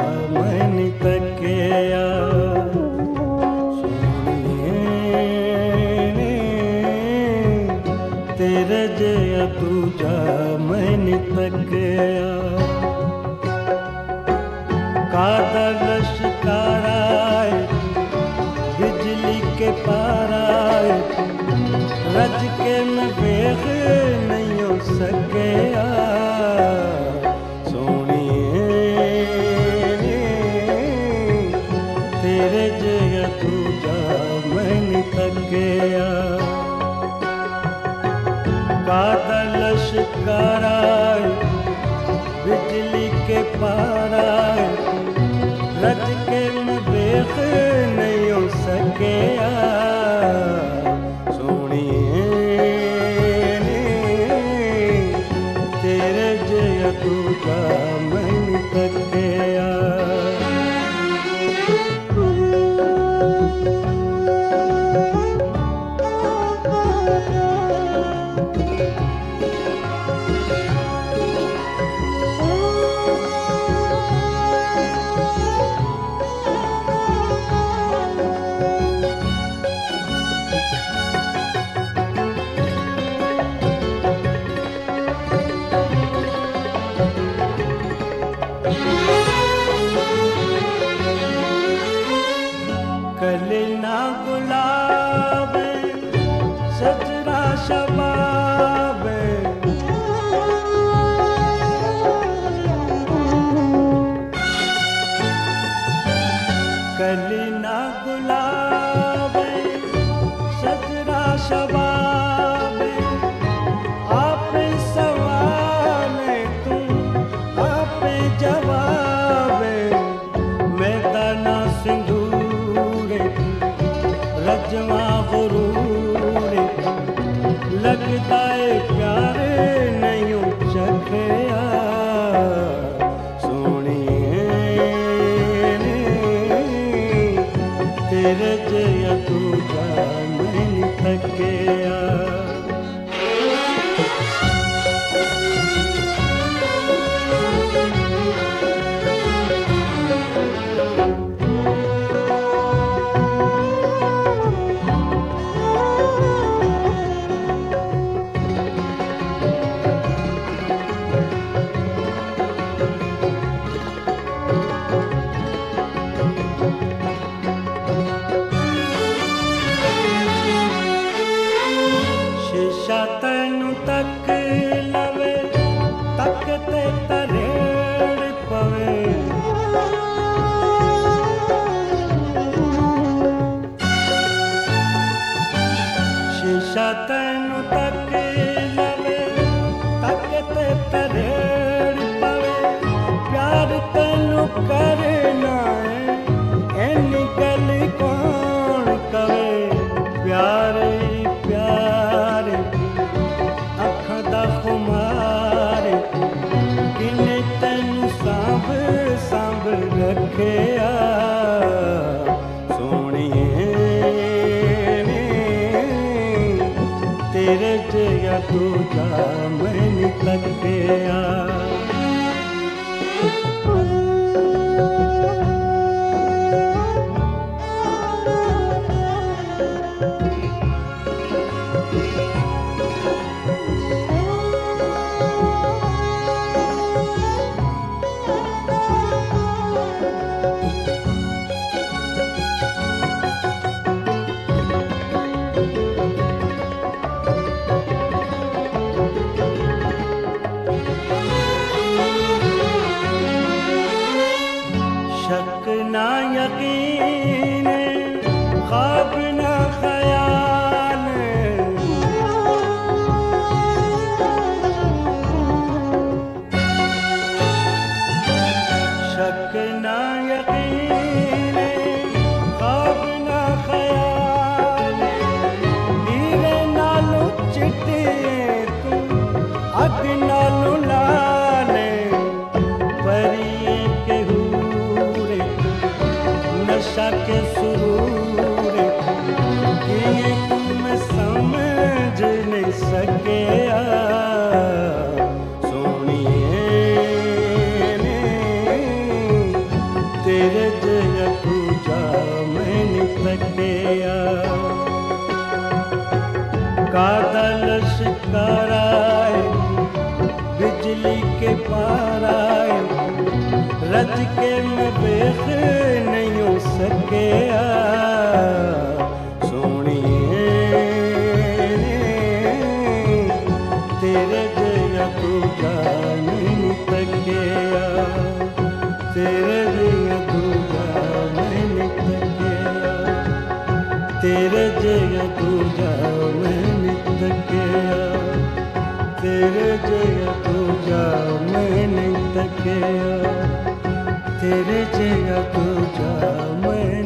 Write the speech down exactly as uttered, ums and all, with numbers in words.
मन तकिया सोनिए तेरे जया दूजा मन तकिया कादा लश्काराए बिजली के पाराए रज के मैं वेख नहीं हो सकिया सोनिए तेरे जया दूजा मन तकिया कादा लश्काराए बिजली के पाराए रज के मैं वेख नहीं हो सकिया सोनिए तेरे जया दूजा मन तकिया कलिना गुलाब सजरा शबाब कलिना गुलाब सजरा शबाब आप सवाल तुम आप जवाब मैदाना सिंधु रजवा गुरूर लगता है प्यार नहीं चखया सोनिए तेरे जया दूजा मन तकिया तैनू तक लवे तक ते तरेड़ पवे शीशा तैनू तक लवे तक ते तरेड़ पवे प्यार तैनू करना है एनी गल कौन कवे प्यार प्यार खुमार किने तैनू सांभ सांभ रखिया सोनिए तेरे जया दूजा मन तकिया शक ना यकीन ख्वाब ना ख्याल शक ना यकीन ख्वाब ना ख्याल हीरे नालू चिट्टे तू अग नालू लाल परिए के नशा के सुरूर किए तुम समझ नहीं सकिया सोनिए तेरे जया तुझा मैंने तकिया कादल शिकाराए बिजली के पाराए रज के मैं बेख नहीं हो सकिया सोनिए तेरे जया तुझा मैंने तकिया तेरे जया तुझा मैंने तकिया तेरे जया तुझा मैंने तकिया तेरे जया तुझा मैंने तकिया तेरे जया तुझा मैं